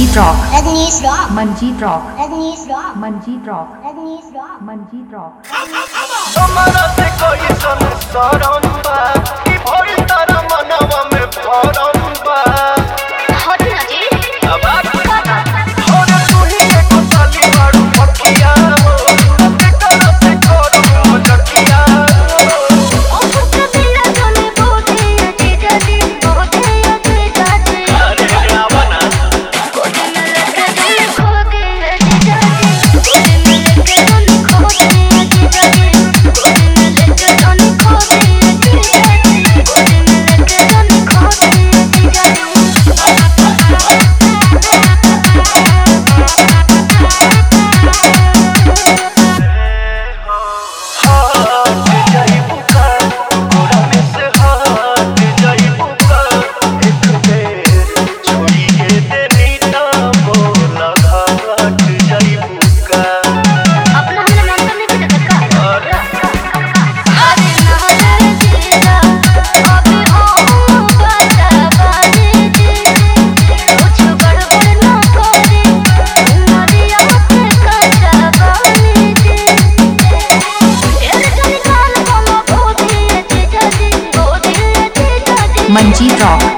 Manjeet Rock, Rajnish Rock, Manjeet Rock, Rajnish Rock, Manjeet Rock, Rajnish Rock. Manjeet Rock. हमारा से कोई संसारम बा कि भइल तारा मनवा में भरम बा हट ना जी। अब और तू ही एक साली बाड़ू पकिया हो बेटा से करू मजकिया ओ फुक तेरा जोने बोधे अजी जाजी बोधे अजी जाजी। अरे रावणा गोदी में लेके जोने खो गए अजी जाजी। गोदी में लेके जोने खो गए अजी जाजी। गोदी में लेके जोने खो गए अजी जाजी। गोदी में लेके जोने खो गए अजी जाजी। हट जाई बुका गोरा में से हट जाई बुका एक बेर छोड़िए देनी ना बोला हट जाई बुका अपना हमने मन करने की जगह का अरे अरे नारे जीजा अभी हम बतावाने जी कुछ गड़बड़ ना करे नदिया से कटवाने जी तेरे जन कान बोलो बोधी जीजा जी बोधी जीजा जी। Manjeet Rock,